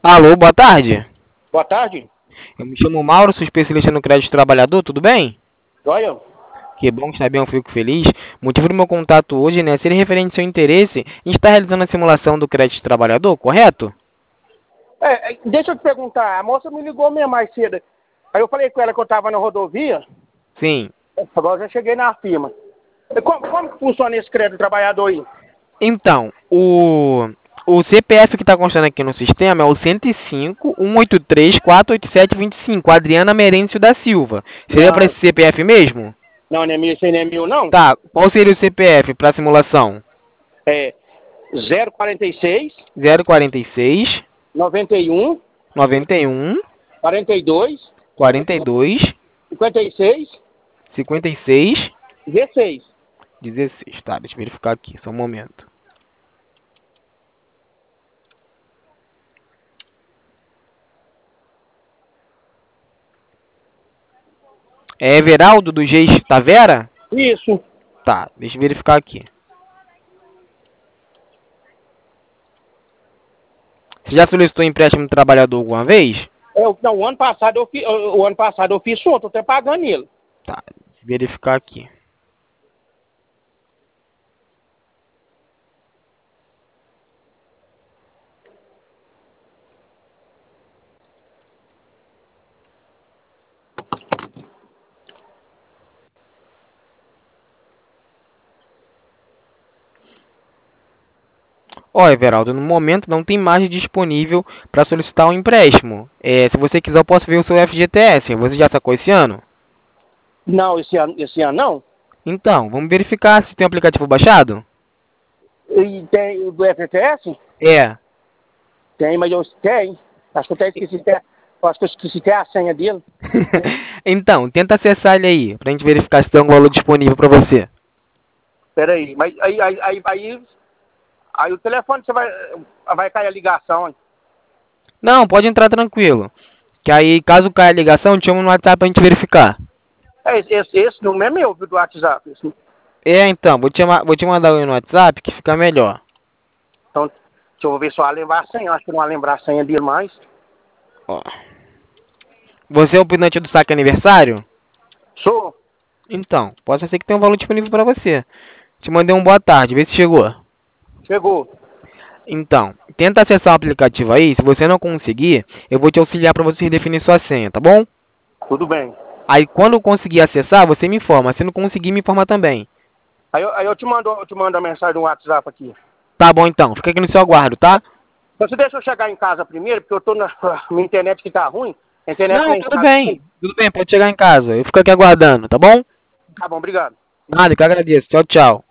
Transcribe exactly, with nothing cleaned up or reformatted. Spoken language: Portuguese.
Alô, boa tarde. Boa tarde. Eu me chamo Mauro, sou especialista no crédito trabalhador, tudo bem? Joia? Que bom, que está bem, eu fico feliz. O motivo do meu contato hoje, né, ser referente ao seu interesse em estar realizando a simulação do crédito trabalhador, correto? É, é, deixa eu te perguntar, a moça me ligou mesmo mais cedo. Aí eu falei com ela que eu estava na rodovia, Sim. agora eu já cheguei na firma. E Como, como que funciona esse crédito trabalhador aí? Então, o, o C P F que está constando aqui no sistema é o cento e cinco, cento e oitenta e três, quatrocentos e oitenta e sete, vinte e cinco, Adriana Merêncio da Silva. Seria para Não, esse C P F mesmo? não, não é meu, isso aí não é meu, não. Tá, qual seria o C P F para simulação? É zero quarenta e seis, Zero quarenta e seis, noventa e um, noventa e um, quarenta e dois, quarenta e dois, cinquenta e seis, cinquenta e seis, dezesseis. dezesseis. Tá, deixa eu verificar aqui, só um momento. É Everaldo do Geis Tavera? Isso. Tá, deixa eu verificar aqui. Você já solicitou empréstimo de trabalhador alguma vez? É, o- não, o ano passado eu fiz, o o ano passado eu fiz outro, tô até pagando ele. Tá, deixa eu verificar aqui. Ó, Everaldo, no momento não tem margem disponível para solicitar um empréstimo. É, se você quiser, eu posso ver o seu F G T S. Você já sacou esse ano? Não, esse ano, esse ano não. Então, vamos verificar se tem um aplicativo baixado? E tem o do F G S? É. Tem, mas eu tenho. Acho que eu até esqueci até, acho que eu esqueci até a senha dele. Então, tenta acessar ele aí, pra gente verificar se tem algum valor disponível pra você. Peraí, mas aí, aí, aí, aí, aí o telefone você vai, vai cair a ligação, hein? Não, pode entrar tranquilo. Que aí, caso caia a ligação, te chamo no WhatsApp pra gente verificar. É, esse, esse, esse número é meu, viu, do WhatsApp. Esse- É, então, vou te, ma- vou te mandar aí no WhatsApp que fica melhor. Então, deixa eu ver se eu vou lembrar a senha. Acho que não vai lembrar a senha dele mais. Ó. Você é o opinante do saque aniversário? Sou. Então, pode ser que tenha um valor disponível pra você. Te mandei um boa tarde, vê se chegou. Chegou. Então, tenta acessar o aplicativo aí. Se você não conseguir, eu vou te auxiliar pra você definir sua senha, tá bom? Tudo bem. Aí, quando eu conseguir acessar, você me informa. Se não conseguir, me informa também. Aí, eu- aí eu te mando, eu te mando a mensagem do WhatsApp aqui. Tá bom, então. Fica aqui no seu aguardo, tá? Então, você deixa eu chegar em casa primeiro, porque eu tô na minha internet que tá ruim. A internet lá Não, em tudo casa. bem. Tudo bem, pode chegar em casa. Eu fico aqui aguardando, tá bom? Tá bom, obrigado. Nada, que eu agradeço. Tchau, tchau.